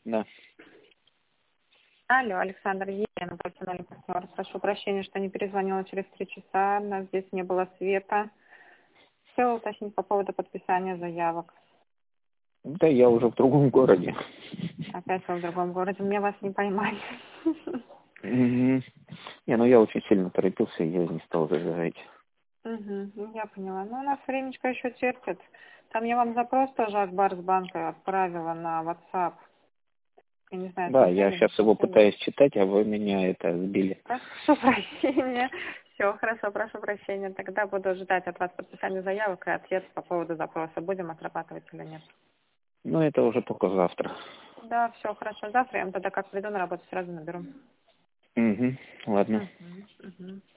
Да. Алло, Александр, Елена, профессиональный партнер. Прошу прощения, что не перезвонила через 3 часа. У нас здесь не было света. Хотела уточнить по поводу подписания заявок. Да я уже в другом городе. Опять вы в другом городе. Мне вас не поймали. Не, ну я очень сильно торопился, я не стал зажигать. Я поняла. Ну, у нас времечко еще терпит. Там я вам запрос тоже от Барсбанка отправила на WhatsApp. Я не знаю, Да, я смотрели, не сейчас его смотрели. пытаюсь читать, а вы меня сбили. Прошу прощения. Все, хорошо, прошу прощения. Тогда буду ждать от вас подписания заявок и ответ по поводу запроса. Будем отрабатывать или нет. Ну, это уже только завтра. Да, все, хорошо. Завтра я вам тогда как приду на работу, сразу наберу. Ладно. Мгм.